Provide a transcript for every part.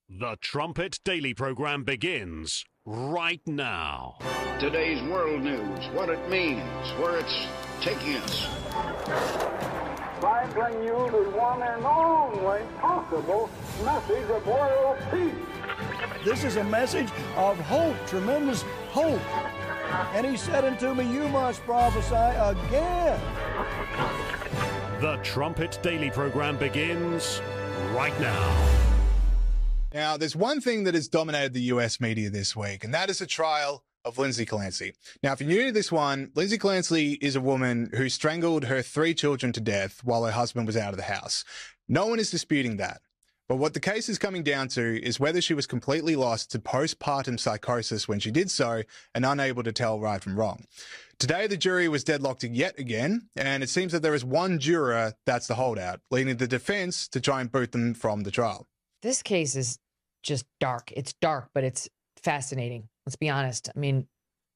The Trumpet Daily program begins right now. Today's world news, what it means, where it's taking us. I bring you the one and only possible message of world peace. This is a message of hope, tremendous hope. And he said unto me, you must prophesy again. The Trumpet Daily program begins right now. Now, there's one thing that has dominated the US media this week, and that is the trial of Lindsay Clancy. Now, if you're new to this one, Lindsay Clancy is a woman who strangled her 3 children to death while her husband was out of the house. No one is disputing that. But what the case is coming down to is whether she was completely lost to postpartum psychosis when she did so and unable to tell right from wrong. Today, the jury was deadlocked yet again, and it seems that there is one juror that's the holdout, leading the defense to try and boot them from the trial. This case is just dark. It's dark, but it's fascinating. Let's be honest. I mean,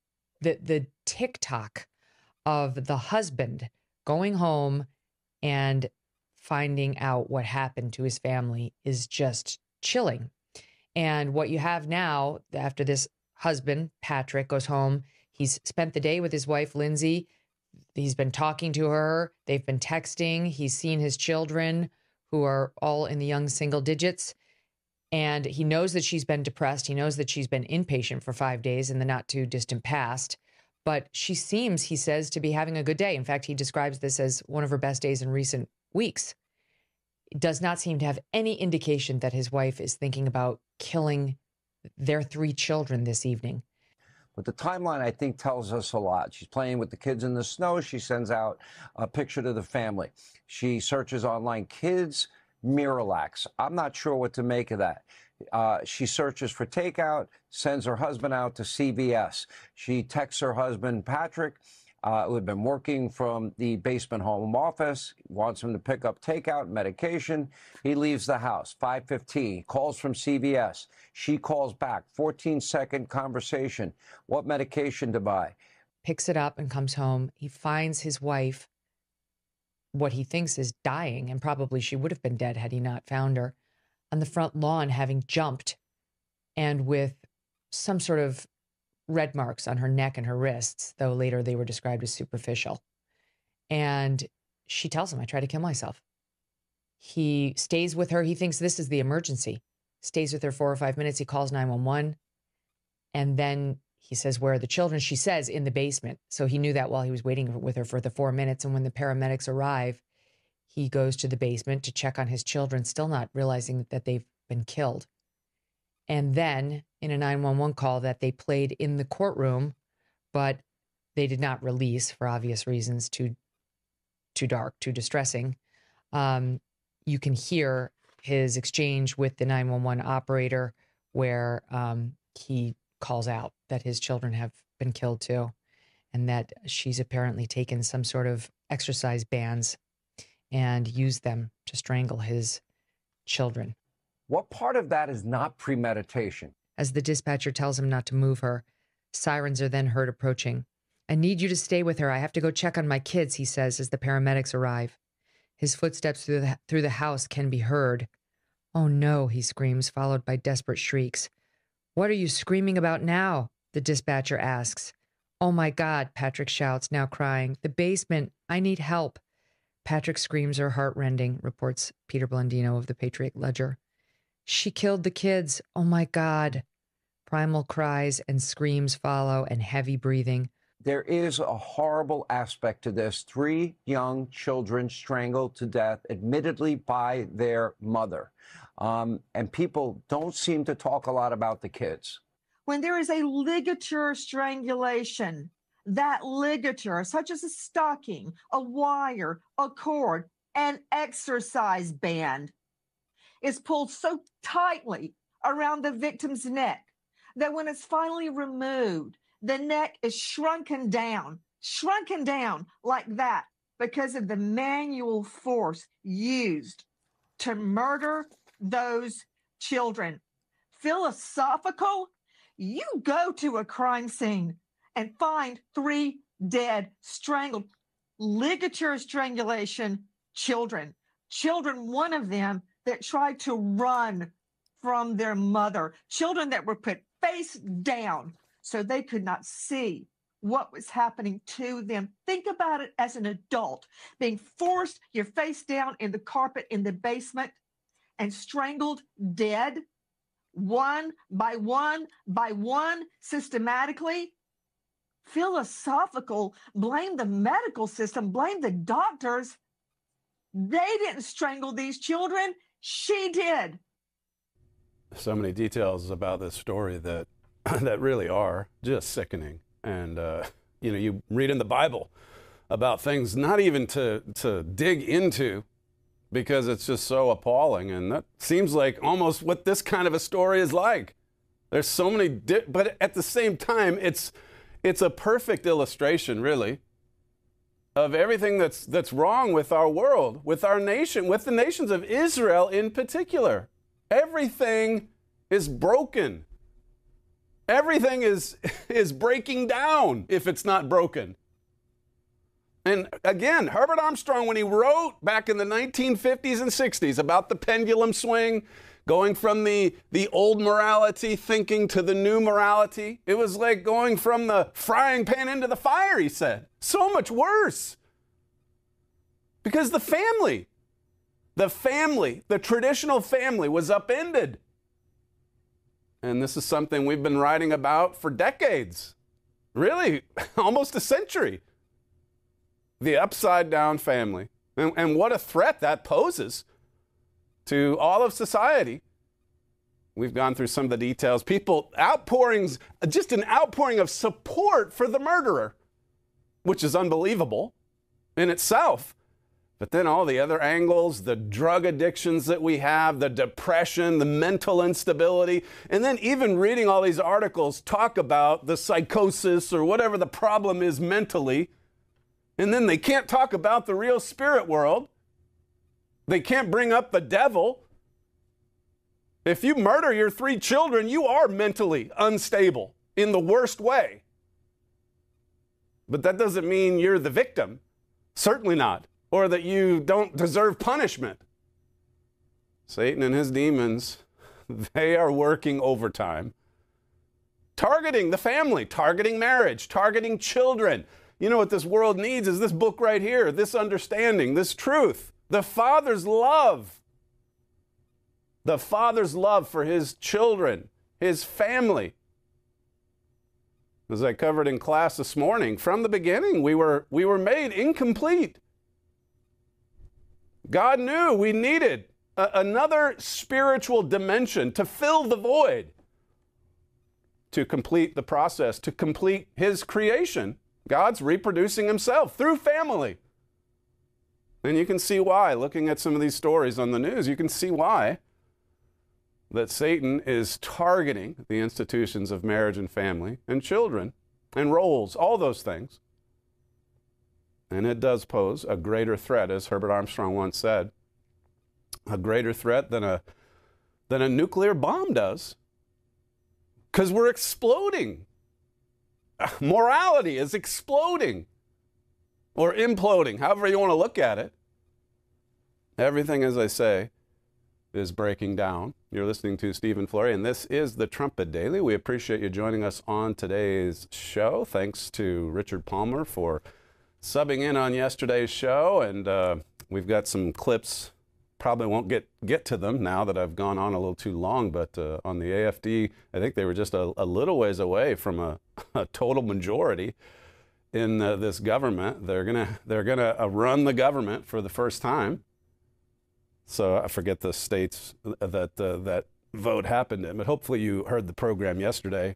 the TikTok of the husband going home and finding out what happened to his family is just chilling. And what you have now, after this husband, Patrick, goes home, he's spent the day with his wife, Lindsay. He's been talking to her. They've been texting. He's seen his children, who are all in the young single digits. And he knows that she's been depressed. He knows that she's been inpatient for 5 days in the not too distant past. But she seems, he says, to be having a good day. In fact, he describes this as one of her best days in recent weeks. It does not seem to have any indication that his wife is thinking about killing their 3 children this evening. But the timeline, I think, tells us a lot. She's playing with the kids in the snow. She sends out a picture to the family. She searches online, kids, Miralax. I'm not sure what to make of that. She searches for takeout, sends her husband out to CVS. She texts her husband, Patrick, who had been working from the basement home office, wants him to pick up takeout, medication. He leaves the house, 5:15, calls from CVS. She calls back, 14-second conversation. What medication to buy? Picks it up and comes home. He finds his wife, what he thinks is dying, and probably she would have been dead had he not found her, on the front lawn, having jumped and with some sort of red marks on her neck and her wrists, though later they were described as superficial. And she tells him, I tried to kill myself. He stays with her. He thinks this is the emergency. Stays with her 4 or 5 minutes. He calls 911. And then he says, where are the children? She says, in the basement. So he knew that while he was waiting with her for the 4 minutes. And when the paramedics arrive, he goes to the basement to check on his children, still not realizing that they've been killed. And then in a 911 call that they played in the courtroom, but they did not release for obvious reasons, too dark, too distressing. You can hear his exchange with the 911 operator where he calls out that his children have been killed too, and that she's apparently taken some sort of exercise bands and used them to strangle his children. What part of that is not premeditation? As the dispatcher tells him not to move her, sirens are then heard approaching. I need you to stay with her. I have to go check on my kids, he says as the paramedics arrive. His footsteps through the house can be heard. Oh no, he screams, followed by desperate shrieks. What are you screaming about now? The dispatcher asks. Oh my God, Patrick shouts, now crying. The basement. I need help. Patrick's screams are heartrending, reports Peter Blandino of the Patriot Ledger. She killed the kids. Oh my God. Primal cries and screams follow and heavy breathing. There is a horrible aspect to this. 3 young children strangled to death, admittedly by their mother. And people don't seem to talk a lot about the kids. When there is a ligature strangulation, that ligature, such as a stocking, a wire, a cord, an exercise band, is pulled so tightly around the victim's neck that when it's finally removed, the neck is shrunken down like that because of the manual force used to murder those children. Philosophical? You go to a crime scene and find 3 dead, strangled, ligature strangulation children. Children, one of them that tried to run from their mother, children that were put face down so they could not see what was happening to them. Think about it as an adult, being forced your face down in the carpet in the basement and strangled dead, one by one by one, systematically. Philosophical, blame the medical system, blame the doctors. They didn't strangle these children. She did. So many details about this story that that really are just sickening. And, you read in the Bible about things not even to dig into because it's just so appalling. And that seems like almost what this kind of a story is like. There's so many, but at the same time, it's a perfect illustration, really, of everything that's wrong with our world, with our nation, with the nations of Israel in particular. Everything is broken. Everything is breaking down if it's not broken. And again, Herbert Armstrong, when he wrote back in the 1950s and 60s about the pendulum swing, going from the old morality thinking to the new morality, it was like going from the frying pan into the fire, he said. So much worse. Because the traditional family was upended. And this is something we've been writing about for decades, really, almost a century. The upside down family. And what a threat that poses to all of society. We've gone through some of the details. People, outpourings, just an outpouring of support for the murderer, which is unbelievable in itself. But then all the other angles, the drug addictions that we have, the depression, the mental instability, and then even reading all these articles talk about the psychosis or whatever the problem is mentally. And then they can't talk about the real spirit world. They can't bring up the devil. If you murder your 3 children, you are mentally unstable in the worst way. But that doesn't mean you're the victim. Certainly not. Or that you don't deserve punishment. Satan and his demons, they are working overtime, targeting the family, targeting marriage, targeting children. You know what this world needs is this book right here, this understanding, this truth. The Father's love. The Father's love for his children, his family. As I covered in class this morning, from the beginning, we were made incomplete. God knew we needed another spiritual dimension to fill the void, to complete the process, to complete his creation. God's reproducing himself through family. And you can see why, looking at some of these stories on the news, you can see why that Satan is targeting the institutions of marriage and family and children and roles, all those things. And it does pose a greater threat, as Herbert Armstrong once said, a greater threat than a nuclear bomb does. Because we're exploding. Morality is exploding. Or imploding, however you want to look at it. Everything, as I say, is breaking down. You're listening to Stephen Flurry, and this is the Trumpet Daily. We appreciate you joining us on today's show. Thanks to Richard Palmer for subbing in on yesterday's show, and we've got some clips. Probably won't get to them now that I've gone on a little too long, but on the AFD, I think they were just a little ways away from a total majority in this government. They're gonna run the government for the first time. So I forget the states that vote happened in, but hopefully you heard the program yesterday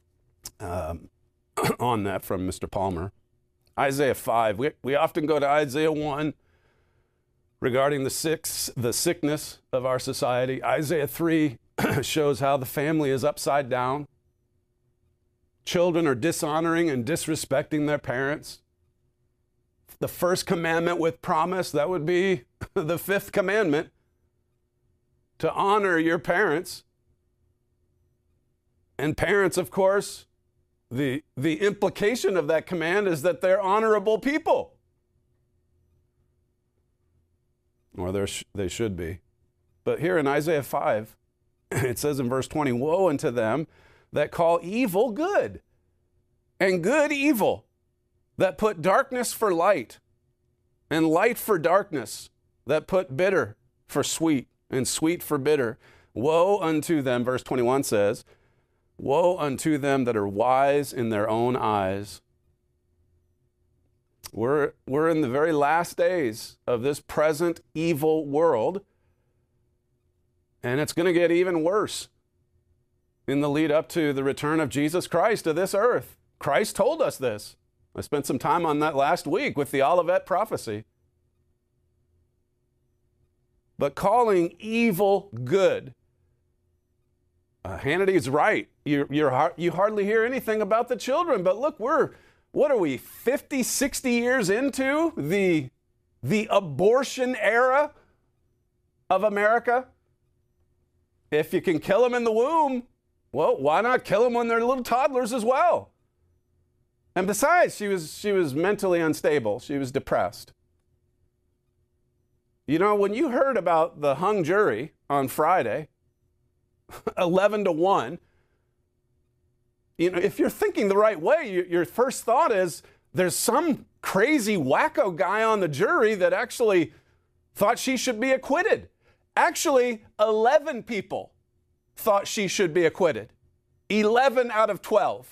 on that from Mr. Palmer. Isaiah 5. We often go to Isaiah 1 regarding the sickness of our society. Isaiah 3 shows how the family is upside down. Children are dishonoring and disrespecting their parents. The first commandment with promise, that would be the 5th commandment, to honor your parents. And parents, of course, the implication of that command is that they're honorable people. Or they should be. But here in Isaiah 5, It says in verse 20, woe unto them that call evil good, and good evil, that put darkness for light, and light for darkness, that put bitter for sweet, and sweet for bitter. Woe unto them, verse 21 says, woe unto them that are wise in their own eyes. We're in the very last days of this present evil world, and it's going to get even worse in the lead up to the return of Jesus Christ to this earth. Christ told us this. I spent some time on that last week with the Olivet prophecy. But calling evil good. Hannity's right. You hardly hear anything about the children, but look, what are we, 50, 60 years into the abortion era of America? If you can kill them in the womb, well, why not kill them when they're little toddlers as well? And besides, she was mentally unstable. She was depressed. You know, when you heard about the hung jury on Friday, 11-1, you know, if you're thinking the right way, your first thought is there's some crazy wacko guy on the jury that actually thought she should be acquitted. Actually, 11 people thought she should be acquitted. 11 out of 12.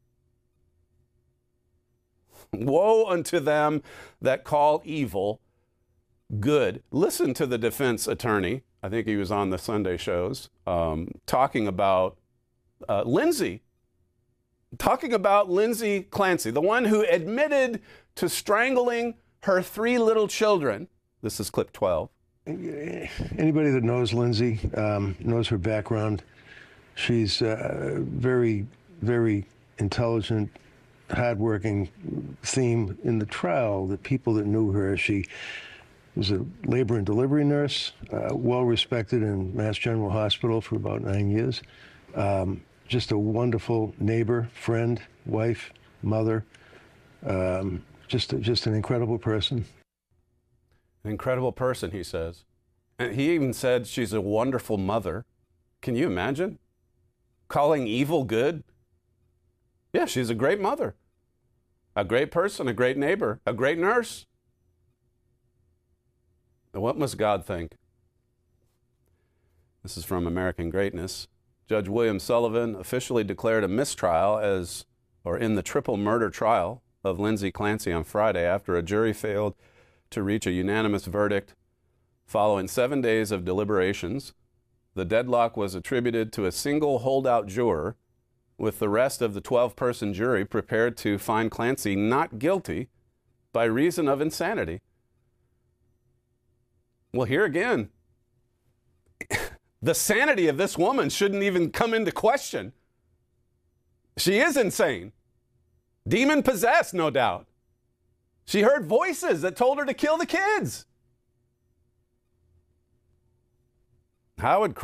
Woe unto them that call evil good. Listen to the defense attorney. I think he was on the Sunday shows, talking about Lindsay Clancy, the one who admitted to strangling her 3 little children. This is clip 12. Anybody that knows Lindsay knows her background. She's very, very intelligent, hardworking. Theme in the trial, the people that knew her, she was a labor and delivery nurse, well respected in Mass General Hospital for about 9 years. Just a wonderful neighbor, friend, wife, mother. Just an incredible person. An incredible person, he says. And he even said she's a wonderful mother. Can you imagine? Calling evil good? Yeah, she's a great mother. A great person, a great neighbor, a great nurse. Now, what must God think? This is from American Greatness. Judge William Sullivan officially declared a mistrial in the triple murder trial of Lindsay Clancy on Friday after a jury failed to reach a unanimous verdict. Following 7 days of deliberations, the deadlock was attributed to a single holdout juror, with the rest of the 12-person jury prepared to find Clancy not guilty by reason of insanity. Well, here again, the sanity of this woman shouldn't even come into question. She is insane. Demon-possessed, no doubt. She heard voices that told her to kill the kids. How would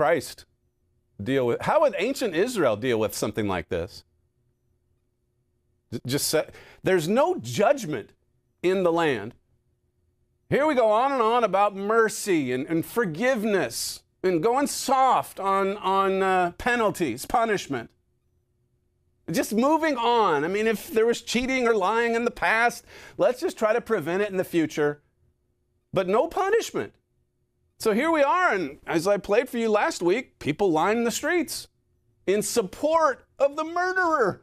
ancient Israel deal with something like this? There's no judgment in the land. Here we go on and on about mercy and forgiveness and going soft on penalties, punishment. Just moving on. I mean, if there was cheating or lying in the past, let's just try to prevent it in the future. But no punishment. So here we are, and as I played for you last week, people line the streets in support of the murderer.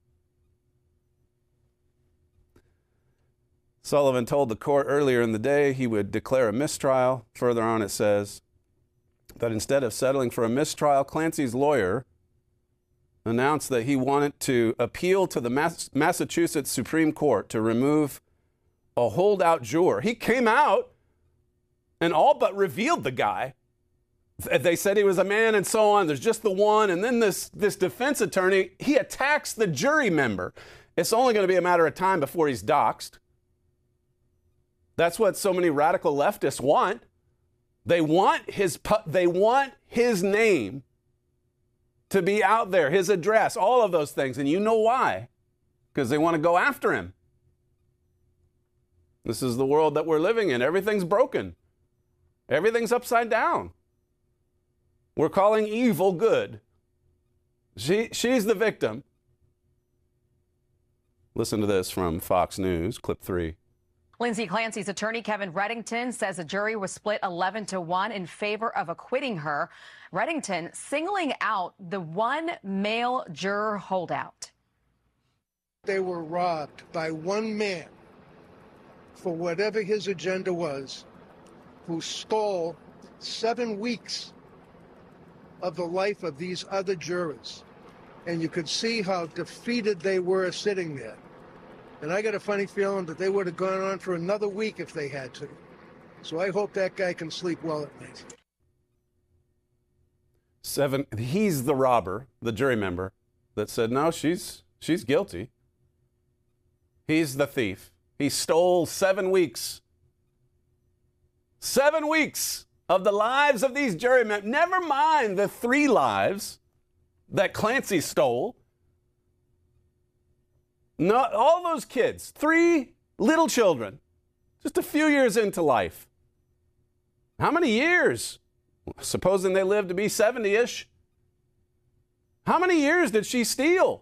Sullivan told the court earlier in the day he would declare a mistrial. Further on it says that instead of settling for a mistrial, Clancy's lawyer announced that he wanted to appeal to the Massachusetts Supreme Court to remove a holdout juror. He came out and all but revealed the guy. They said he was a man and so on. There's just the one. And then this defense attorney, he attacks the jury member. It's only going to be a matter of time before he's doxxed. That's what so many radical leftists want. They want his name to be out there, his address, all of those things. And you know why? Because they want to go after him. This is the world that we're living in. Everything's broken. Everything's upside down. We're calling evil good. She's the victim. Listen to this from Fox News, clip 3. Lindsay Clancy's attorney, Kevin Reddington, says a jury was split 11-1 in favor of acquitting her. Reddington singling out the one male juror holdout. They were robbed by one man for whatever his agenda was, who stole 7 weeks of the life of these other jurors. And you could see how defeated they were sitting there. And I got a funny feeling that they would have gone on for another week if they had to. So I hope that guy can sleep well at night. 7, he's the robber, the jury member, that said, no, she's guilty. He's the thief. He stole 7 weeks. 7 weeks of the lives of these jury members. Never mind the 3 lives that Clancy stole. Not all those kids, 3 little children, just a few years into life. How many years? Supposing they lived to be 70-ish. How many years did she steal?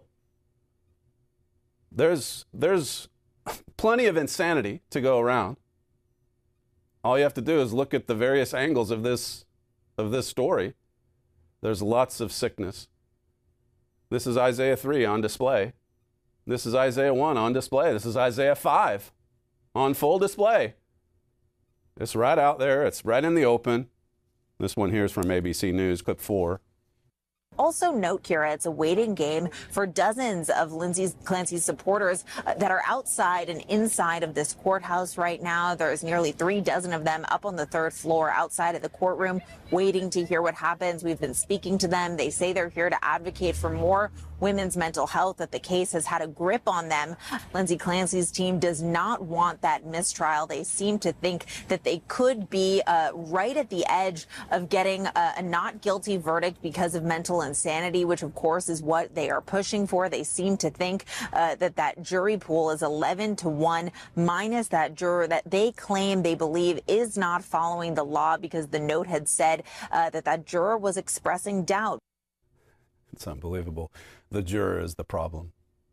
There's plenty of insanity to go around. All you have to do is look at the various angles of this story. There's lots of sickness. This is Isaiah 3 on display. This is Isaiah 1 on display. This is Isaiah 5 on full display. It's right out there. It's right in the open. This one here is from ABC News, clip 4. Also note, Kira, it's a waiting game for dozens of Lindsay Clancy's supporters that are outside and inside of this courthouse right now. There's nearly 3 dozen of them up on the 3rd floor outside of the courtroom waiting to hear what happens. We've been speaking to them. They say they're here to advocate for more women's mental health, that the case has had a grip on them. Lindsay Clancy's team does not want that mistrial. They seem to think that they could be right at the edge of getting a not guilty verdict because of mental insanity, which of course is what they are pushing for. They seem to think that jury pool is 11-1 minus that juror that they claim they believe is not following the law, because the note had said that juror was expressing doubt. It's unbelievable. The juror is the problem.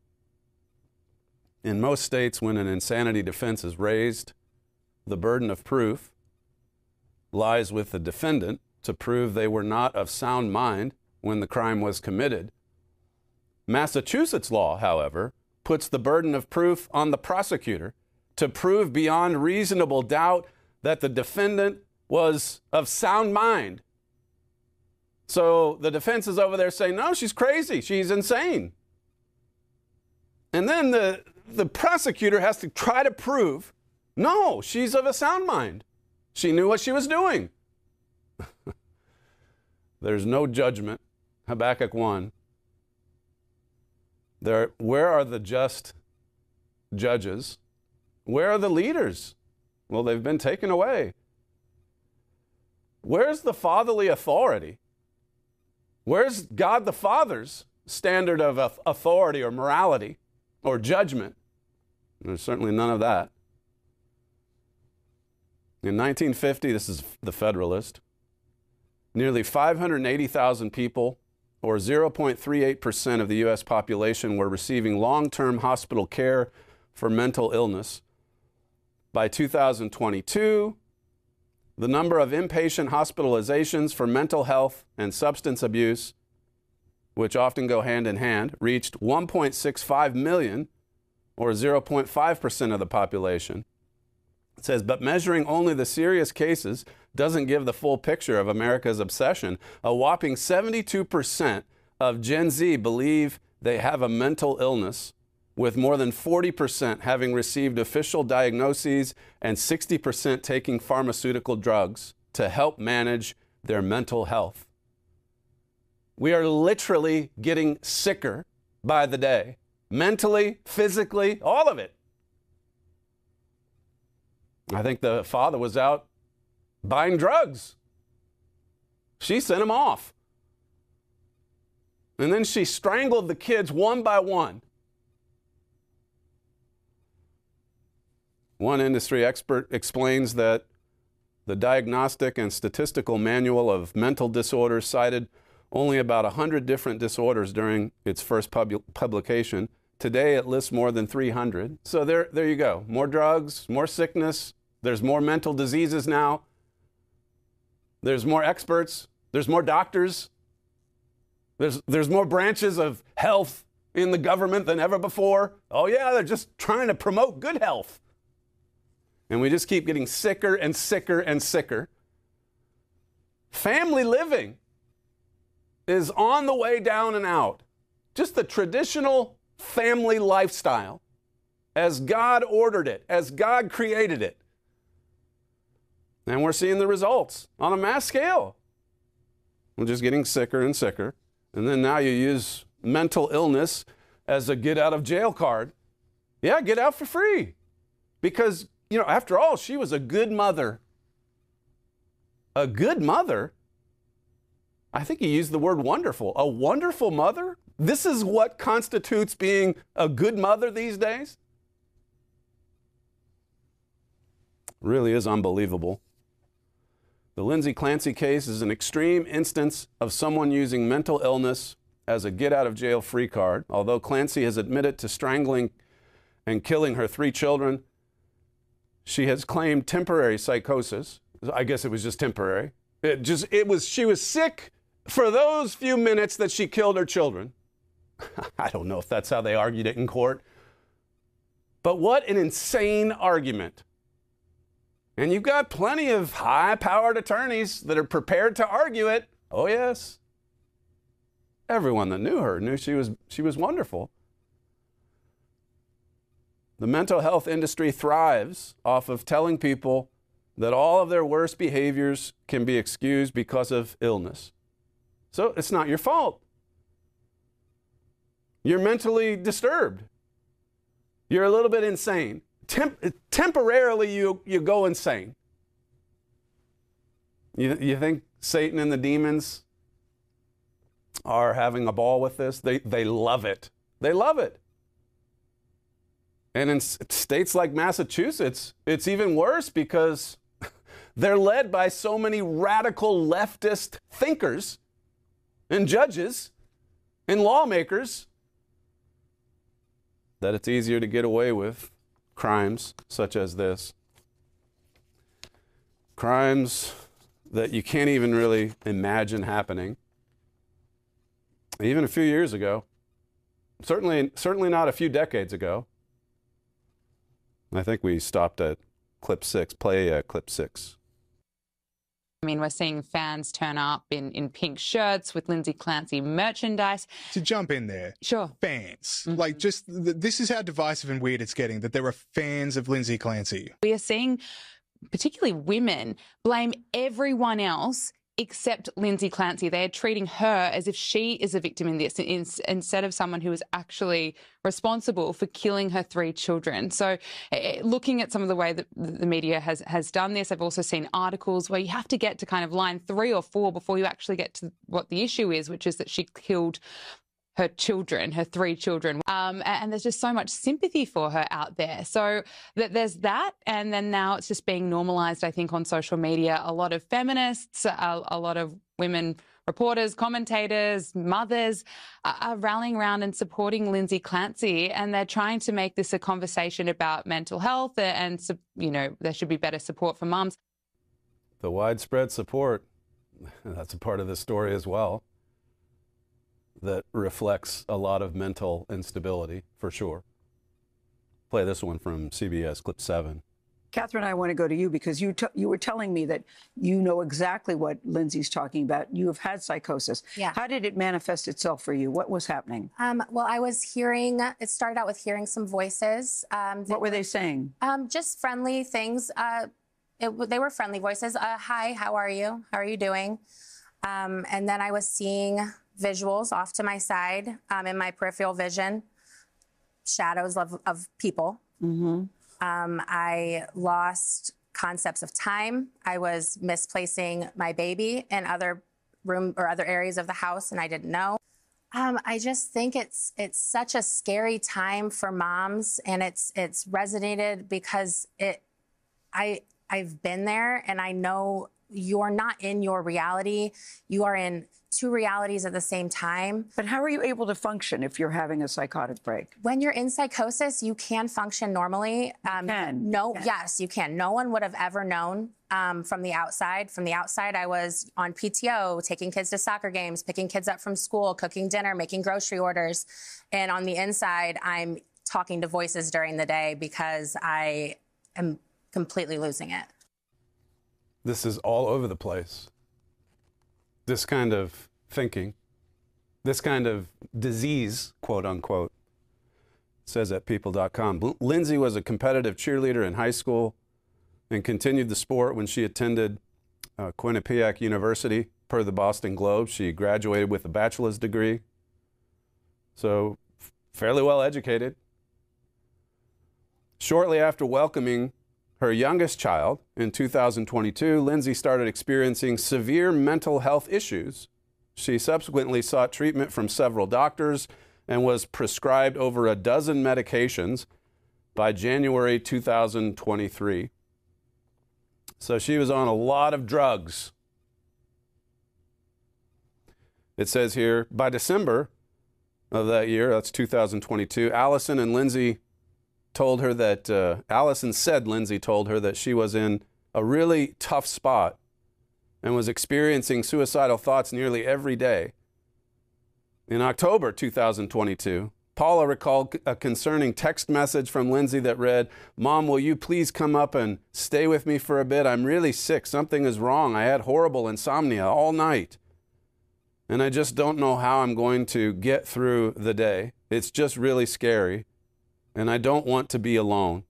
In most states, when an insanity defense is raised, the burden of proof lies with the defendant to prove they were not of sound mind when the crime was committed. Massachusetts law, however, puts the burden of proof on the prosecutor to prove beyond reasonable doubt that the defendant was of sound mind. So the defense is over there saying, no, she's crazy, she's insane. And then the prosecutor has to try to prove, no, she's of a sound mind. She knew what she was doing. There's no judgment. Habakkuk 1. Where are the just judges? Where are the leaders? Well, they've been taken away. Where's the fatherly authority? Where's God the Father's standard of authority or morality or judgment? There's certainly none of that. In 1950, this is the Federalist, nearly 580,000 people, or 0.38% of the U.S. population, were receiving long-term hospital care for mental illness. By 2022, the number of inpatient hospitalizations for mental health and substance abuse, which often go hand in hand, reached 1.65 million, or 0.5% of the population. It says, but measuring only the serious cases doesn't give the full picture of America's obsession. A whopping 72% of Gen Z believe they have a mental illness, with more than 40% having received official diagnoses and 60% taking pharmaceutical drugs to help manage their mental health. We are literally getting sicker by the day, mentally, physically, all of it. I think the father was out buying drugs. She sent him off. And then she strangled the kids one by one. One industry expert explains that The Diagnostic and Statistical Manual of Mental Disorders cited only about 100 different disorders during its first publication. Today, it lists more than 300. So there you go. More drugs, more sickness. There's more mental diseases now. There's more experts. There's more doctors. There's more branches of health in the government than ever before. Oh yeah, they're just trying to promote good health. And we just keep getting sicker and sicker and sicker. Family living is on the way down and out. Just the traditional family lifestyle as God ordered it, as God created it. And we're seeing the results on a mass scale. We're just getting sicker and sicker. And then now you use mental illness as a get out of jail card. Yeah, get out for free. Because, after all, she was a good mother. A good mother? I think he used the word wonderful. A wonderful mother? This is what constitutes being a good mother these days? Really is unbelievable. The Lindsay Clancy case is an extreme instance of someone using mental illness as a get-out-of-jail-free card. Although Clancy has admitted to strangling and killing her 3 children, she has claimed temporary psychosis. I guess it was just temporary. She was sick for those few minutes that she killed her children. I don't know if that's how they argued it in court. But what an insane argument. And you've got plenty of high-powered attorneys that are prepared to argue it. Oh, yes. Everyone that knew her knew she was wonderful. The mental health industry thrives off of telling people that all of their worst behaviors can be excused because of illness. So it's not your fault. You're mentally disturbed. You're a little bit insane. Temporarily, you go insane. You think Satan and the demons are having a ball with this? They love it. They love it. And in states like Massachusetts, it's even worse because they're led by so many radical leftist thinkers and judges and lawmakers that it's easier to get away with crimes such as this. Crimes that you can't even really imagine happening. Even a few years ago. Certainly not a few decades ago. I think we stopped at clip 6. Play clip 6. I mean, we're seeing fans turn up in pink shirts with Lindsay Clancy merchandise. To jump in there. Sure. Fans. Like, this is how divisive and weird it's getting, that there are fans of Lindsay Clancy. We are seeing particularly women blame everyone else except Lindsay Clancy. They are treating her as if she is a victim in this instead of someone who is actually responsible for killing her 3 children. So looking at some of the way that the media has done this, I've also seen articles where you have to get to kind of line 3 or 4 before you actually get to what the issue is, which is that she killed her children, her 3 children. And there's just so much sympathy for her out there. So there's that. And then now it's just being normalized, I think, on social media. A lot of feminists, a lot of women reporters, commentators, mothers are rallying around and supporting Lindsay Clancy. And they're trying to make this a conversation about mental health and there should be better support for mums. The widespread support, that's a part of this story as well, that reflects a lot of mental instability, for sure. Play this one from CBS, clip 7. Catherine, I want to go to you because you were telling me that you know exactly what Lindsay's talking about. You have had psychosis. Yeah. How did it manifest itself for you? What was happening? Well, I was hearing, it started out with hearing some voices. What were they saying? Just friendly things. They were friendly voices. Hi, how are you? How are you doing? And then I was seeing visuals off to my side in my peripheral vision, shadows of people. Mm-hmm. I lost concepts of time. I was misplacing my baby in other areas of the house, and I didn't know. I just think it's such a scary time for moms, and it's resonated because I I've been there, and I know you're not in your reality. You are in two realities at the same time. But how are you able to function if you're having a psychotic break? When you're in psychosis, you can function normally. Yes, you can. No one would have ever known from the outside. From the outside, I was on PTO, taking kids to soccer games, picking kids up from school, cooking dinner, making grocery orders. And on the inside, I'm talking to voices during the day because I am completely losing it. This is all over the place. This kind of thinking, this kind of disease, quote unquote, says at people.com. Lindsay was a competitive cheerleader in high school and continued the sport when she attended Quinnipiac University. Per the Boston Globe, she graduated with a bachelor's degree. So fairly well educated. Shortly after welcoming her youngest child in 2022, Lindsay started experiencing severe mental health issues. She subsequently sought treatment from several doctors and was prescribed over a dozen medications by January 2023. So she was on a lot of drugs. It says here, by December of that year, that's 2022, Allison said Lindsay told her that she was in a really tough spot and was experiencing suicidal thoughts nearly every day. In October 2022, Paula recalled a concerning text message from Lindsay that read, "Mom, will you please come up and stay with me for a bit? I'm really sick. Something is wrong. I had horrible insomnia all night. And I just don't know how I'm going to get through the day. It's just really scary. And I don't want to be alone."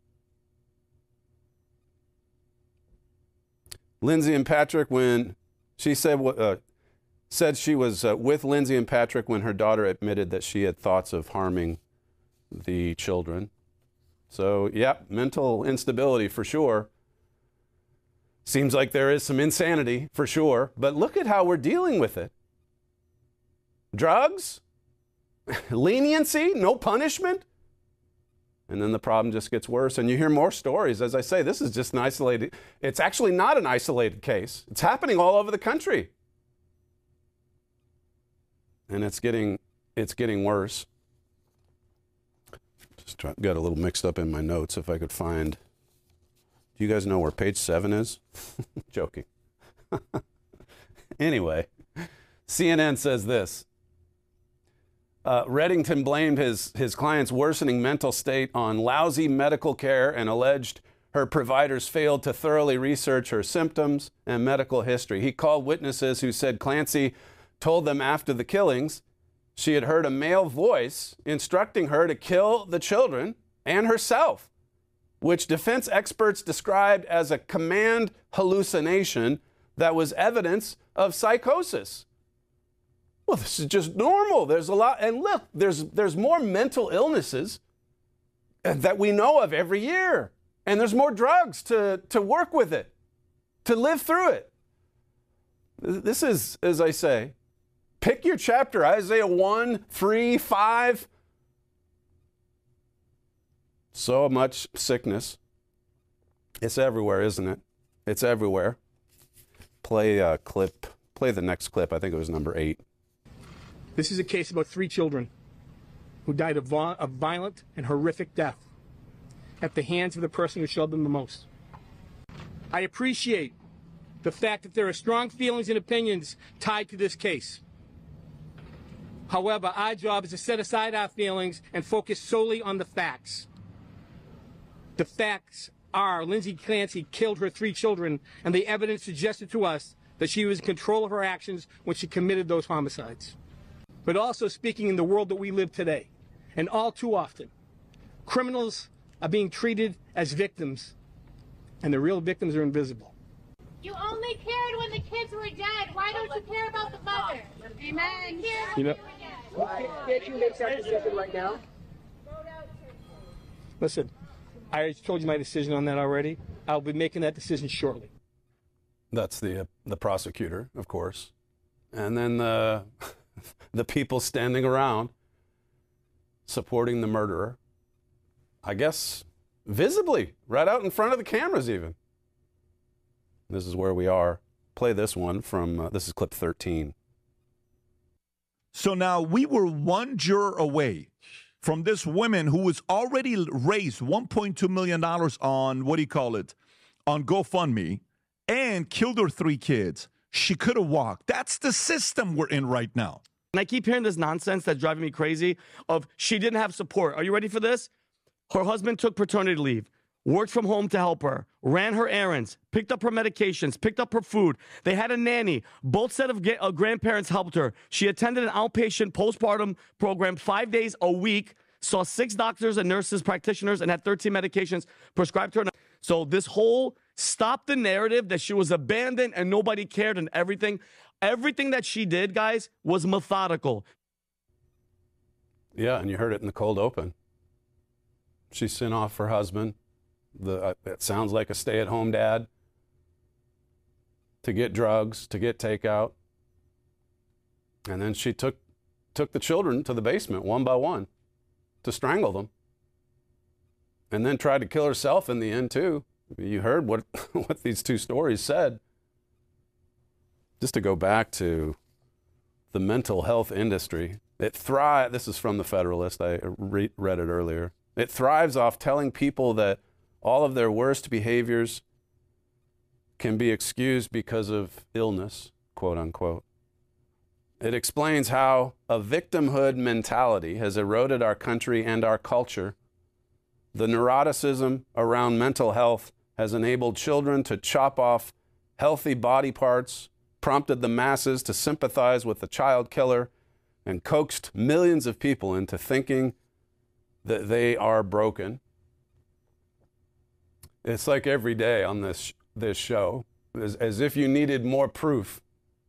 Lindsay and Patrick, when she said she was with Lindsay and Patrick when her daughter admitted that she had thoughts of harming the children. So, yeah, mental instability for sure. Seems like there is some insanity for sure, but look at how we're dealing with it. Drugs, leniency, no punishment. And then the problem just gets worse. And you hear more stories. As I say, this is just an isolated. It's actually not an isolated case. It's happening all over the country. And it's getting worse. Got a little mixed up in my notes. If I could find. Do you guys know where page 7 is? Joking. Anyway, CNN says this. Reddington blamed his client's worsening mental state on lousy medical care and alleged her providers failed to thoroughly research her symptoms and medical history. He called witnesses who said Clancy told them after the killings she had heard a male voice instructing her to kill the children and herself, which defense experts described as a command hallucination that was evidence of psychosis. Well, this is just normal. There's a lot. And look, there's more mental illnesses that we know of every year. And there's more drugs to work with it, to live through it. This is, as I say, pick your chapter, Isaiah 1, 3, 5. So much sickness. It's everywhere, isn't it? It's everywhere. Play a clip. Play the next clip. I think it was number 8. This is a case about 3 children who died of violent and horrific death at the hands of the person who showed them the most. I appreciate the fact that there are strong feelings and opinions tied to this case. However, our job is to set aside our feelings and focus solely on the facts. The facts are Lindsay Clancy killed her 3 children, and the evidence suggested to us that she was in control of her actions when she committed those homicides. But also speaking in the world that we live today, and all too often, criminals are being treated as victims, and the real victims are invisible. You only cared when the kids were dead. Why don't you care about the mother? Amen. You know, Can't you make that decision right now? listen, I told you my decision on that already. I'll be making that decision shortly. That's the prosecutor, of course. And then the people standing around supporting the murderer, I guess visibly, right out in front of the cameras even. This is where we are. Play this one from, this is clip 13. So now we were one juror away from this woman who was already raised $1.2 million on, on GoFundMe, and killed her 3 kids. She could have walked. That's the system we're in right now. And I keep hearing this nonsense that's driving me crazy of she didn't have support. Are you ready for this? Her husband took paternity leave, worked from home to help her, ran her errands, picked up her medications, picked up her food. They had a nanny. Both set of grandparents helped her. She attended an outpatient postpartum program 5 days a week, saw 6 doctors and nurses, practitioners, and had 13 medications prescribed to her. So this whole stop the narrative that she was abandoned and nobody cared and everything that she did, guys, was methodical. Yeah, and you heard it in the cold open. She sent off her husband. It sounds like a stay-at-home dad, to get drugs, to get takeout. And then she took the children to the basement one by one to strangle them. And then tried to kill herself in the end, too. You heard what these 2 stories said. Just to go back to the mental health industry, it thrives. This is from the Federalist. I read it earlier. It thrives off telling people that all of their worst behaviors can be excused because of illness, quote unquote. It explains how a victimhood mentality has eroded our country and our culture. The neuroticism around mental health has enabled children to chop off healthy body parts, prompted the masses to sympathize with the child killer, and coaxed millions of people into thinking that they are broken. It's like every day on this show, as if you needed more proof.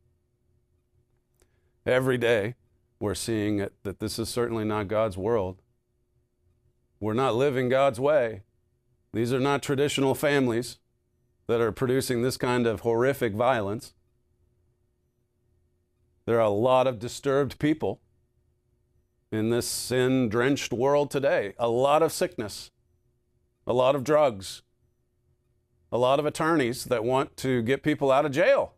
Every day we're seeing it, that this is certainly not God's world. We're not living God's way. These are not traditional families that are producing this kind of horrific violence. There are a lot of disturbed people in this sin-drenched world today. A lot of sickness, a lot of drugs, a lot of attorneys that want to get people out of jail,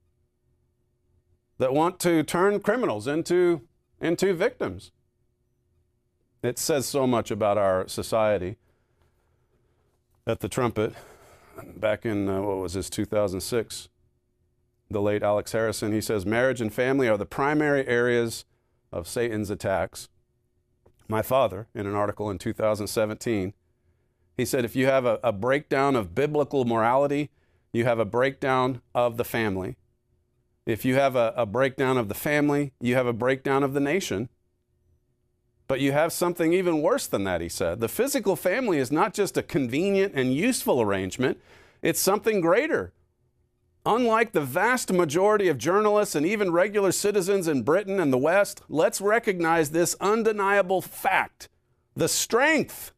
that want to turn criminals into victims. It says so much about our society. At the Trumpet, back in, 2006, the late Alex Harrison, he says, marriage and family are the primary areas of Satan's attacks. My father, in an article in 2017, he said, if you have a breakdown of biblical morality, you have a breakdown of the family. If you have a breakdown of the family, you have a breakdown of the nation. But you have something even worse than that, he said. The physical family is not just a convenient and useful arrangement. It's something greater. Unlike the vast majority of journalists and even regular citizens in Britain and the West, let's recognize this undeniable fact. The strength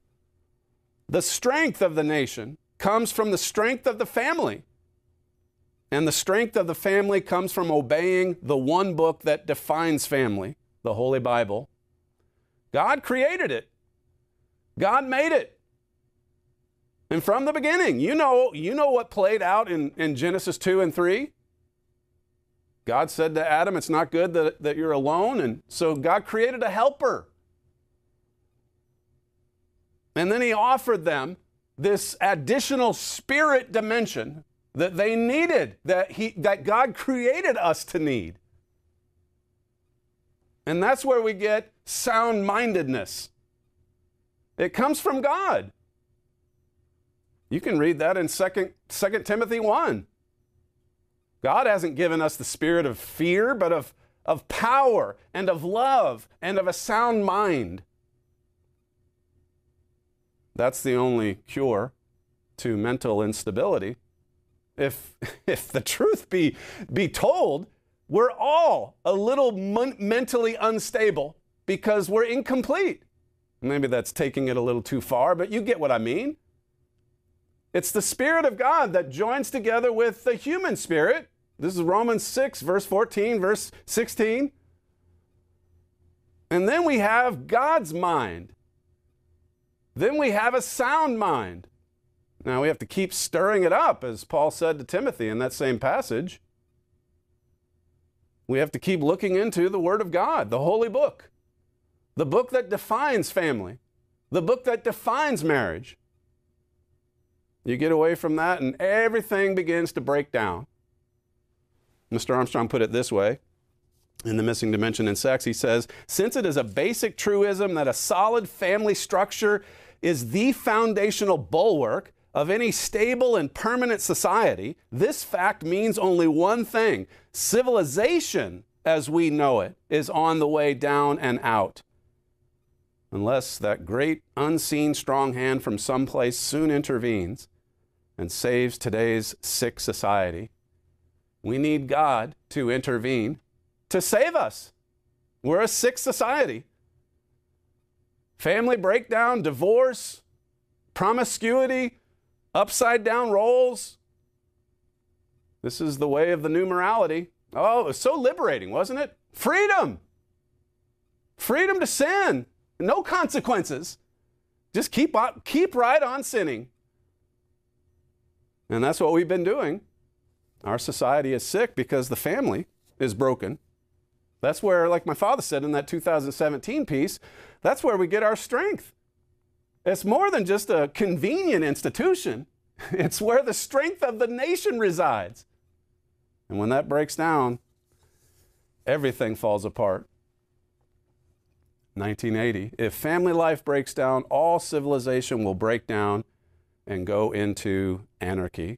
of the nation comes from the strength of the family. And the strength of the family comes from obeying the one book that defines family, the Holy Bible. God created it. God made it. And from the beginning, you know what played out in Genesis 2 and 3. God said to Adam, it's not good that you're alone. And so God created a helper. And then he offered them this additional spirit dimension that they needed, that God created us to need. And that's where we get sound-mindedness. It comes from God. You can read that in 2 Timothy 1. God hasn't given us the spirit of fear, but of power and of love and of a sound mind. That's the only cure to mental instability. If the truth be told, we're all a little mentally unstable because we're incomplete. Maybe that's taking it a little too far, but you get what I mean. It's the Spirit of God that joins together with the human spirit. This is Romans 6, verse 14, verse 16. And then we have God's mind. Then we have a sound mind. Now we have to keep stirring it up, as Paul said to Timothy in that same passage. We have to keep looking into the Word of God, the Holy Book, the book that defines family, the book that defines marriage. You get away from that and everything begins to break down. Mr. Armstrong put it this way in The Missing Dimension in Sex. He says, since it is a basic truism that a solid family structure is the foundational bulwark of any stable and permanent society, this fact means only one thing. Civilization, as we know it, is on the way down and out. Unless that great unseen strong hand from someplace soon intervenes and saves today's sick society. We need God to intervene to save us. We're a sick society. Family breakdown, divorce, promiscuity, upside down roles. This is the way of the new morality. Oh, it was so liberating, wasn't it? Freedom. Freedom to sin. No consequences. Just keep right on sinning. And that's what we've been doing. Our society is sick because the family is broken. That's where, like my father said in that 2017 piece, that's where we get our strength. It's more than just a convenient institution. It's where the strength of the nation resides. And when that breaks down, everything falls apart. 1980, if family life breaks down, all civilization will break down and go into anarchy.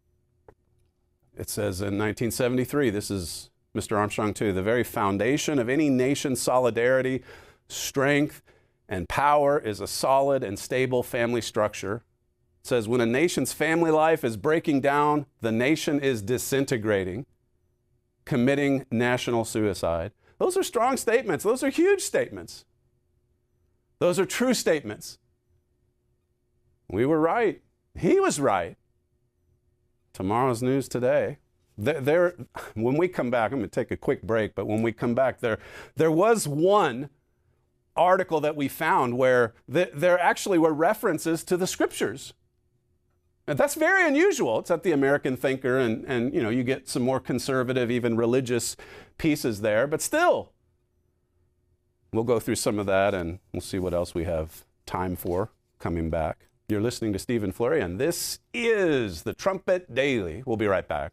It says in 1973, this is Mr. Armstrong too, the very foundation of any nation's solidarity, strength, and power is a solid and stable family structure. It says when a nation's family life is breaking down, the nation is disintegrating, committing national suicide. Those are strong statements. Those are huge statements. Those are true statements. We were right. He was right. Tomorrow's news today. When we come back, I'm going to take a quick break, but when we come back, there was one article that we found where there actually were references to the scriptures. And that's very unusual. It's at the American Thinker, and you know, you get some more conservative, even religious pieces there, but still, we'll go through some of that and we'll see what else we have time for coming back. You're listening to Stephen Flurry, and this is the Trumpet Daily. We'll be right back.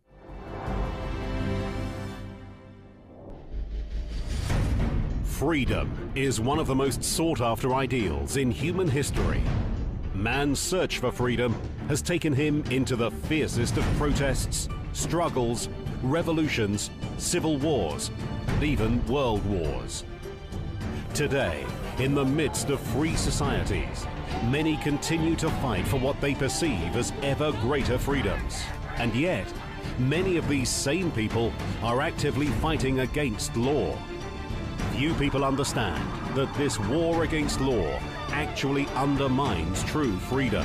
Freedom is one of the most sought-after ideals in human history. Man's search for freedom has taken him into the fiercest of protests, struggles, revolutions, civil wars, and even world wars. Today, in the midst of free societies, many continue to fight for what they perceive as ever greater freedoms. And yet, many of these same people are actively fighting against law. Few people understand that this war against law actually undermines true freedom.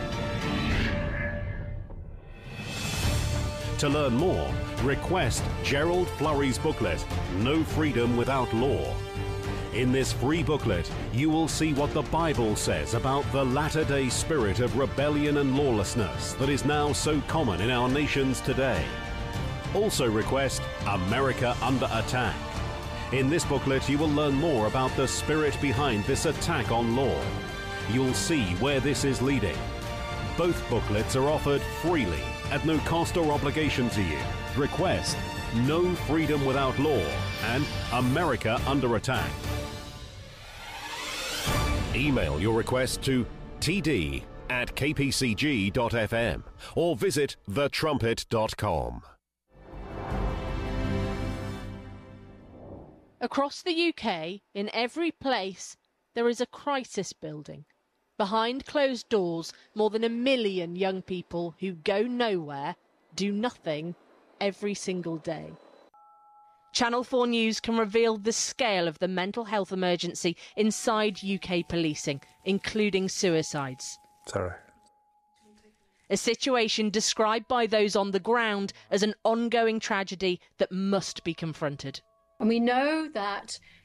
To learn more, request Gerald Flurry's booklet, No Freedom Without Law. In this free booklet, you will see what the Bible says about the latter-day spirit of rebellion and lawlessness that is now so common in our nations today. Also request America Under Attack. In this booklet, you will learn more about the spirit behind this attack on law. You'll see where this is leading. Both booklets are offered freely at no cost or obligation to you. Request No Freedom Without Law and America Under Attack. Email your request to td@kpcg.fm or visit thetrumpet.com. Across the UK, in every place, there is a crisis building. Behind closed doors, more than 1 million young people who go nowhere, do nothing, every single day. Channel 4 News can reveal the scale of the mental health emergency inside UK policing, including suicides. Sorry. A situation described by those on the ground as an ongoing tragedy that must be confronted. And we know that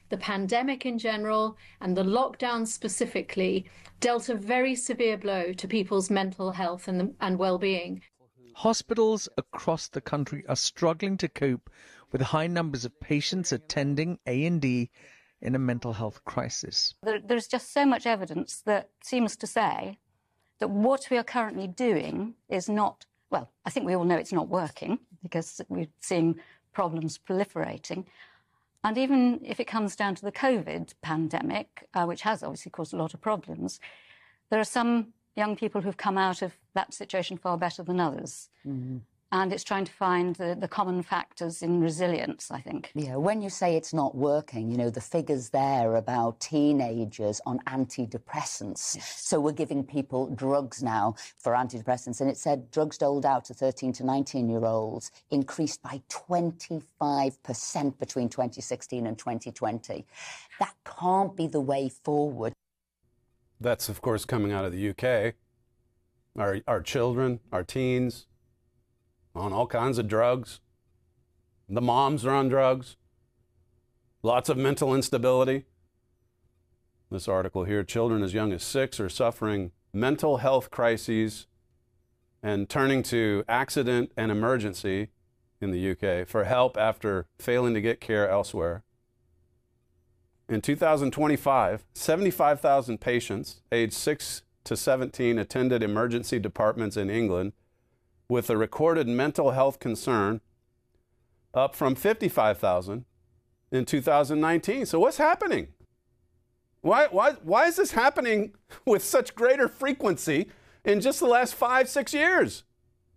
the pandemic in general and the lockdown specifically dealt a very severe blow to people's mental health and well-being. Hospitals across the country are struggling to cope with high numbers of patients attending A&E in a mental health crisis. There's just so much evidence that seems to say that what we are currently doing is not, well, I think we all know it's not working because we're seeing problems proliferating. And even if it comes down to the COVID pandemic, which has obviously caused a lot of problems, there are some young people who've come out of that situation far better than others. Mm-hmm. And it's trying to find the common factors in resilience, I think. Yeah, when you say it's not working, you know, the figures there about teenagers on antidepressants. Yes. So we're giving people drugs now for antidepressants. And it said drugs doled out to 13 to 19-year-olds increased by 25% between 2016 and 2020. That can't be the way forward. That's, of course, coming out of the UK. Our children, our teens, on all kinds of drugs. The moms are on drugs. Lots of mental instability. This article here, children as young as 6 are suffering mental health crises and turning to accident and emergency in the UK for help after failing to get care elsewhere. In 2025, 75,000 patients aged 6 to 17 attended emergency departments in England with a recorded mental health concern, up from 55,000 in 2019. So what's happening? Why is this happening with such greater frequency in just the last 5-6 years?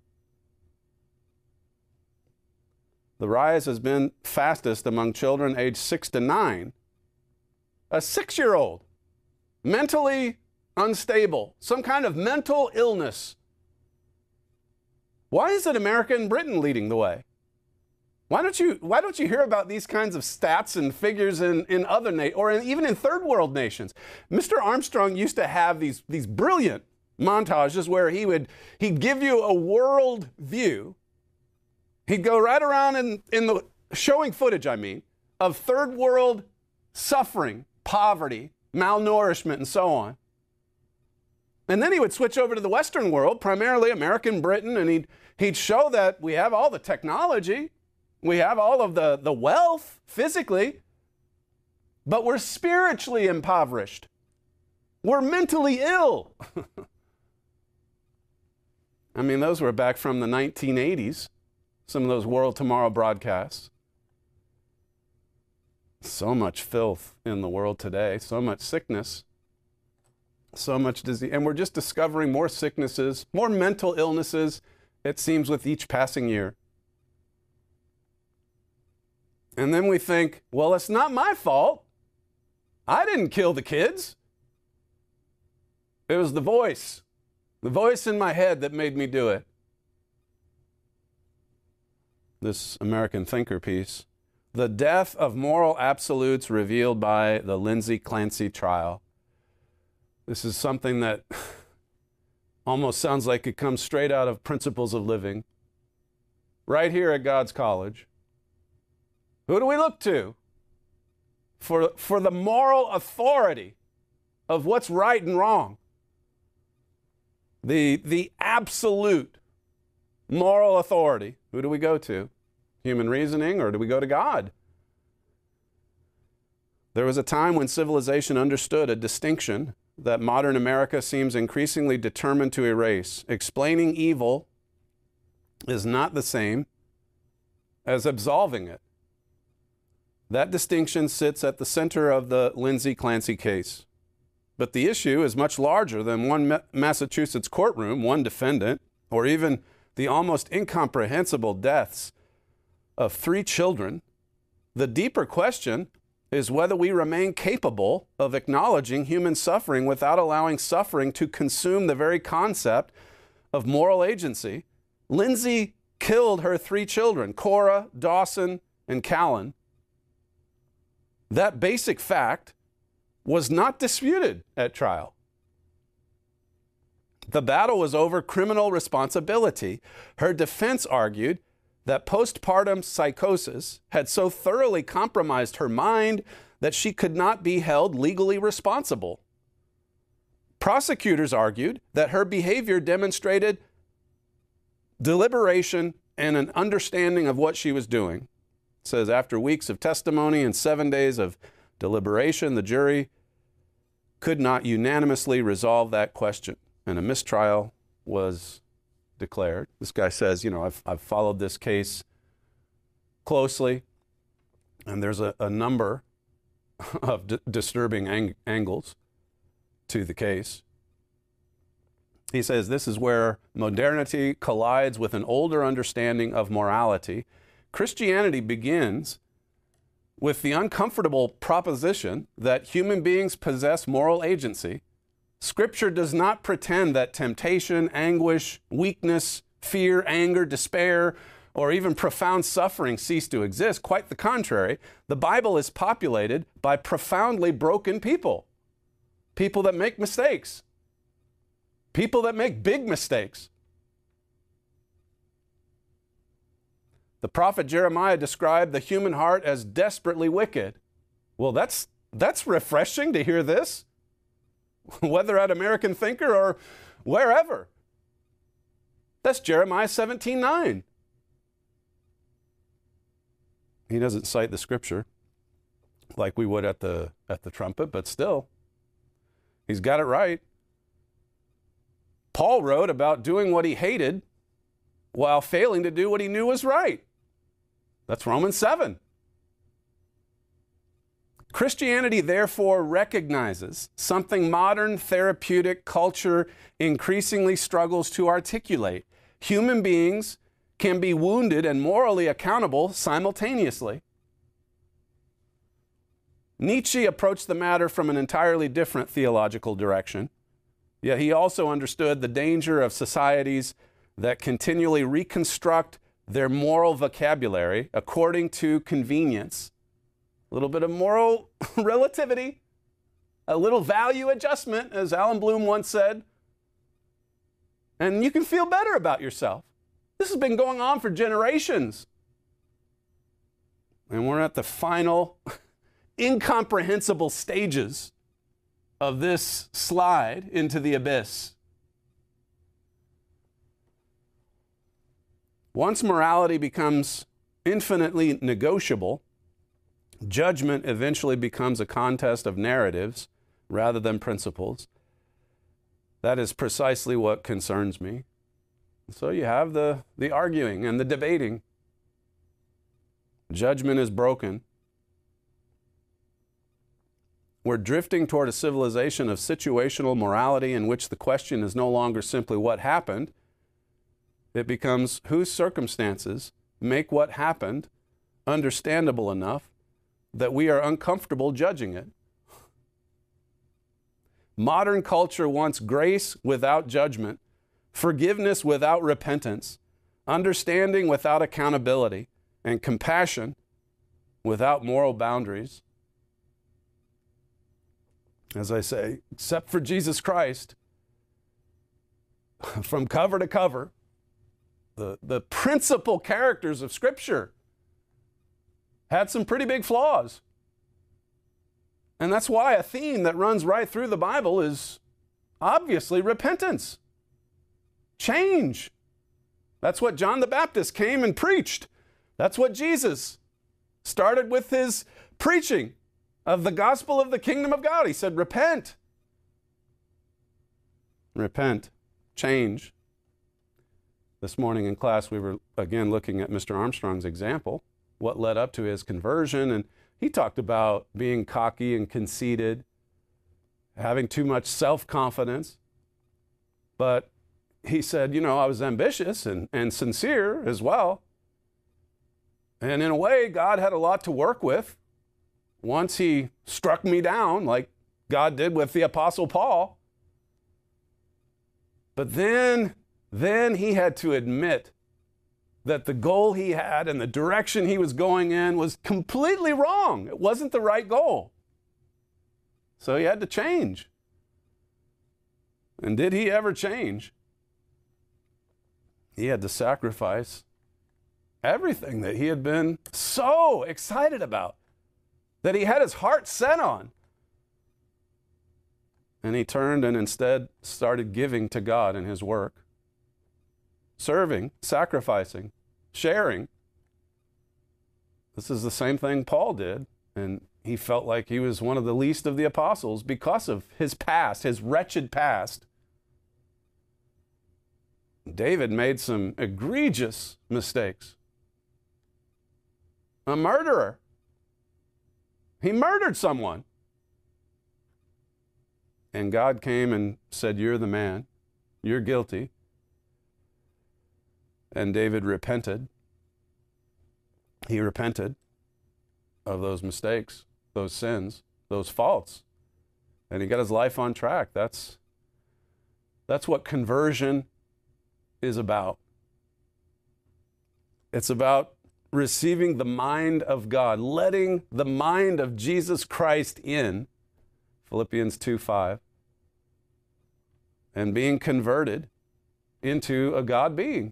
The rise has been fastest among children aged 6 to 9. A 6-year-old, mentally unstable, some kind of mental illness. Why is it America and Britain leading the way? Why don't you hear about these kinds of stats and figures in other even in third world nations? Mr. Armstrong used to have these brilliant montages where he'd give you a world view. He'd go right around in the showing footage, of third world suffering, poverty, malnourishment, and so on. And then he would switch over to the Western world, primarily American Britain, and he'd show that we have all the technology, we have all of the wealth physically, but we're spiritually impoverished. We're mentally ill. Those were back from the 1980s, some of those World Tomorrow broadcasts. So much filth in the world today, so much sickness. So much disease, and we're just discovering more sicknesses, more mental illnesses, it seems, with each passing year. And then we think, well, it's not my fault. I didn't kill the kids. It was the voice in my head that made me do it. This American thinker piece, The Death of Moral Absolutes Revealed by the Lindsay Clancy Trial. This is something that almost sounds like it comes straight out of Principles of Living, right here at God's College. Who do we look to for the moral authority of what's right and wrong? The absolute moral authority. Who do we go to? Human reasoning, or do we go to God? There was a time when civilization understood a distinction that modern America seems increasingly determined to erase. Explaining evil is not the same as absolving it. That distinction sits at the center of the Lindsay Clancy case. But the issue is much larger than one Massachusetts courtroom, one defendant, or even the almost incomprehensible deaths of 3 children. The deeper question is whether we remain capable of acknowledging human suffering without allowing suffering to consume the very concept of moral agency. Lindsay killed her 3 children, Cora, Dawson, and Callan. That basic fact was not disputed at trial. The battle was over criminal responsibility. Her defense argued that postpartum psychosis had so thoroughly compromised her mind that she could not be held legally responsible. Prosecutors argued that her behavior demonstrated deliberation and an understanding of what she was doing. It says, after weeks of testimony and 7 days of deliberation, the jury could not unanimously resolve that question, and a mistrial was declared. This guy says, I've followed this case closely, and there's a number of disturbing angles to the case. He says this is where modernity collides with an older understanding of morality. Christianity begins with the uncomfortable proposition that human beings possess moral agency. Scripture does not pretend that temptation, anguish, weakness, fear, anger, despair, or even profound suffering cease to exist. Quite the contrary. The Bible is populated by profoundly broken people. People that make mistakes. People that make big mistakes. The prophet Jeremiah described the human heart as desperately wicked. Well, that's refreshing to hear this, whether at American Thinker or wherever. That's Jeremiah 17:9. He doesn't cite the scripture like we would at the trumpet, but still, he's got it right. Paul wrote about doing what he hated while failing to do what he knew was right. That's Romans 7. Christianity, therefore, recognizes something modern therapeutic culture increasingly struggles to articulate. Human beings can be wounded and morally accountable simultaneously. Nietzsche approached the matter from an entirely different theological direction, yet he also understood the danger of societies that continually reconstruct their moral vocabulary according to convenience. A little bit of moral relativity, a little value adjustment, as Alan Bloom once said, and you can feel better about yourself. This has been going on for generations. And we're at the final incomprehensible stages of this slide into the abyss. Once morality becomes infinitely negotiable, judgment eventually becomes a contest of narratives rather than principles. That is precisely what concerns me. So you have the arguing and the debating. Judgment is broken. We're drifting toward a civilization of situational morality in which the question is no longer simply what happened. It becomes whose circumstances make what happened understandable enough that we are uncomfortable judging it. Modern culture wants grace without judgment, forgiveness without repentance, understanding without accountability, and compassion without moral boundaries. As I say, except for Jesus Christ, from cover to cover, the principal characters of Scripture had some pretty big flaws. And that's why a theme that runs right through the Bible is obviously repentance. Change. That's what John the Baptist came and preached. That's what Jesus started with his preaching of the gospel of the kingdom of God. He said, repent. Repent. Change. This morning in class, we were again looking at Mr. Armstrong's example, what led up to his conversion, and he talked about being cocky and conceited, having too much self-confidence. But he said, I was ambitious and sincere as well. And in a way, God had a lot to work with once he struck me down, like God did with the Apostle Paul. But then he had to admit that the goal he had and the direction he was going in was completely wrong. It wasn't the right goal. So he had to change. And did he ever change? He had to sacrifice everything that he had been so excited about, that he had his heart set on. And he turned and instead started giving to God in his work, serving, sacrificing, sharing. This is the same thing Paul did, and he felt like he was one of the least of the apostles because of his past, his wretched past. David made some egregious mistakes. A murderer. He murdered someone. And God came and said, "You're the man. You're guilty." And David repented. He repented of those mistakes, those sins, those faults. And he got his life on track. That's what conversion is about. It's about receiving the mind of God, letting the mind of Jesus Christ in, Philippians 2:5, and being converted into a God being.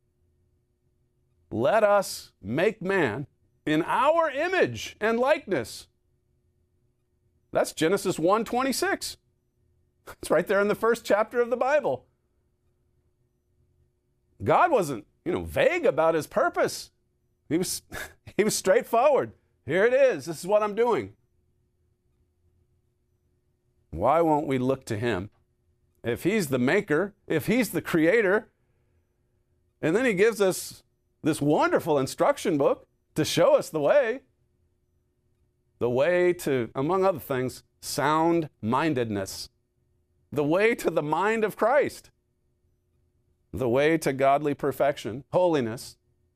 Let us make man in our image and likeness. That's Genesis 1:26. It's right there in the first chapter of the Bible. God wasn't, vague about his purpose. He was straightforward. Here it is. This is what I'm doing. Why won't we look to him? If he's the maker, if he's the creator, and then he gives us this wonderful instruction book to show us the way to, among other things, sound-mindedness, the way to the mind of Christ, the way to godly perfection, holiness.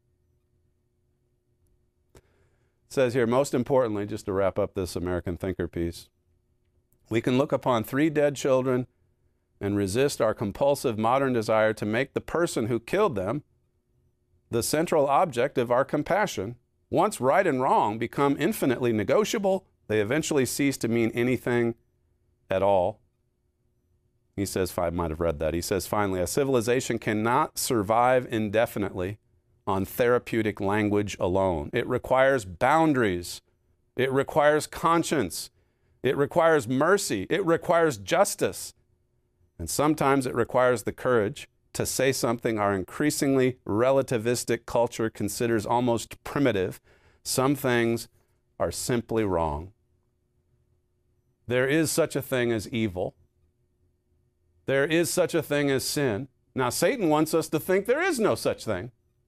It says here, most importantly, just to wrap up this American Thinker piece, we can look upon 3 dead children and resist our compulsive modern desire to make the person who killed them the central object of our compassion. Once right and wrong become infinitely negotiable, they eventually cease to mean anything at all. He says, I might have read that. He says, finally, a civilization cannot survive indefinitely on therapeutic language alone. It requires boundaries. It requires conscience. It requires mercy. It requires justice. And sometimes it requires the courage to say something our increasingly relativistic culture considers almost primitive. Some things are simply wrong. There is such a thing as evil. There is such a thing as sin. Now, Satan wants us to think there is no such thing.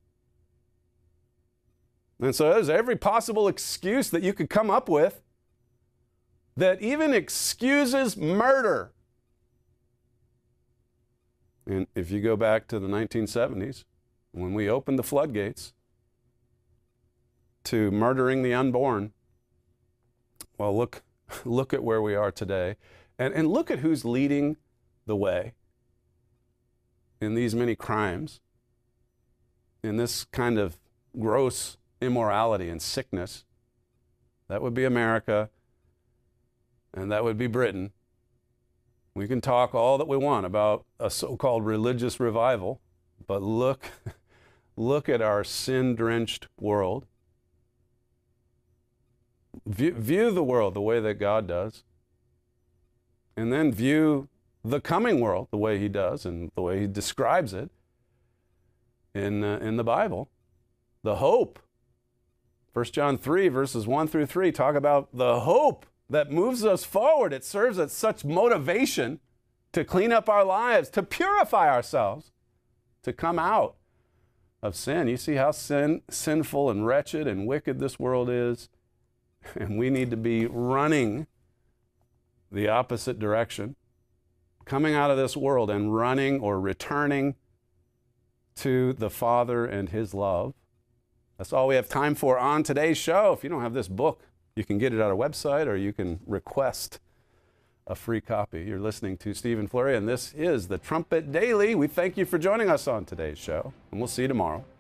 And so there's every possible excuse that you could come up with that even excuses murder. And if you go back to the 1970s, when we opened the floodgates to murdering the unborn, well, look at where we are today. And look at who's leading the way in these many crimes, in this kind of gross immorality and sickness. That would be America, and that would be Britain. We can talk all that we want about a so-called religious revival, but look at our sin-drenched world. View the world the way that God does, and then view the coming world the way he does and the way he describes it in the Bible. The hope. 1 John 3, verses 1 through 3 talk about the hope that moves us forward. It serves as such motivation to clean up our lives, to purify ourselves, to come out of sin. You see how sinful and wretched and wicked this world is? And we need to be running the opposite direction, coming out of this world and running or returning to the Father and his love. That's all we have time for on today's show. If you don't have this book, you can get it at our website or you can request a free copy. You're listening to Stephen Flurry, and this is the Trumpet Daily. We thank you for joining us on today's show, and we'll see you tomorrow.